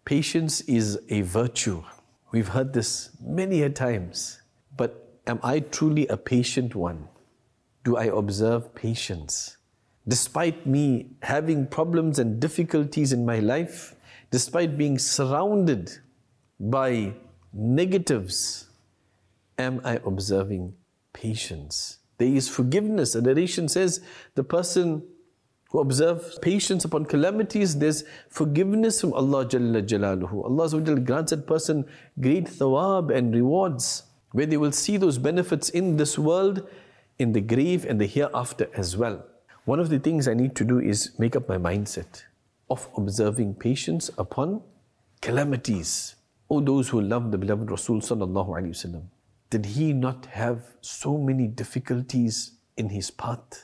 Patience is a virtue. We've heard this many a times. But am I truly a patient one? Do I observe patience? Despite me having problems and difficulties in my life, despite being surrounded by negatives, am I observing patience? There is forgiveness. A narration says the person who observes patience upon calamities, there's forgiveness from Allah Jalla Jalaluhu. Allah Azza wa Jalla grants that person great thawab and rewards, where they will see those benefits in this world, in the grave and the hereafter as well. One of the things I need to do is make up my mindset of observing patience upon calamities. Oh, those who love the beloved Rasul Sallallahu Alaihi Wasallam, did he not have so many difficulties in his path?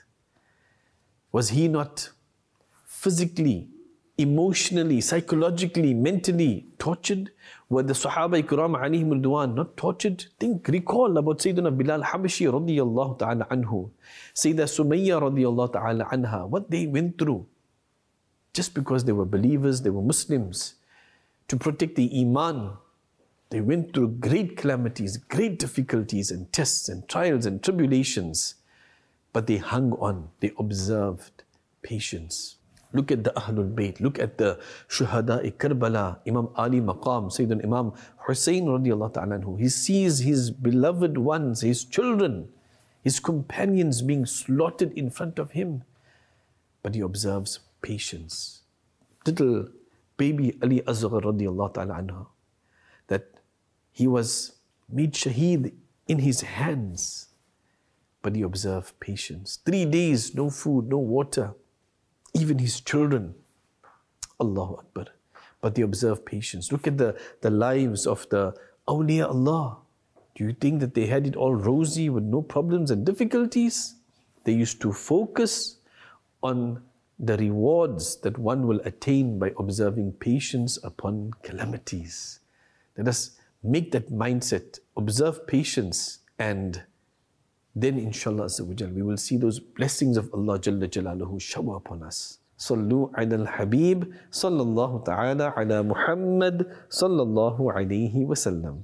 Was he not physically, emotionally, psychologically, mentally tortured? Were the Sahaba Ikram alayhim ridwan not tortured? Recall about Sayyidina Bilal Habashi radiyallahu ta'ala anhu, Sayyidah Sumayya radiyallahu ta'ala anha, what they went through. Just because they were believers, they were Muslims, to protect the Iman, they went through great calamities, great difficulties and tests and trials and tribulations. But they hung on, they observed patience. Look at the Ahlul Bayt, look at the Shuhada-i Karbala, Imam Ali Maqam, Sayyidina Imam Hussein radiallahu ta'ala anhu. He sees his beloved ones, his children, his companions being slaughtered in front of him. But he observes patience. Little baby Ali Asghar radiallahu ta'ala anhu, that he was made shaheed in his hands. But he observed patience. 3 days, no food, no water. Even his children. Allahu Akbar. But they observed patience. Look at the lives of the awliya Allah. Do you think that they had it all rosy with no problems and difficulties? They used to focus on the rewards that one will attain by observing patience upon calamities. Let us make that mindset, observe patience, and then inshallah we will see those blessings of Allah Jalla Jalaluhu shower upon us. Sallu ala al-Habib sallallahu ta'ala ala Muhammad sallallahu alayhi wa sallam.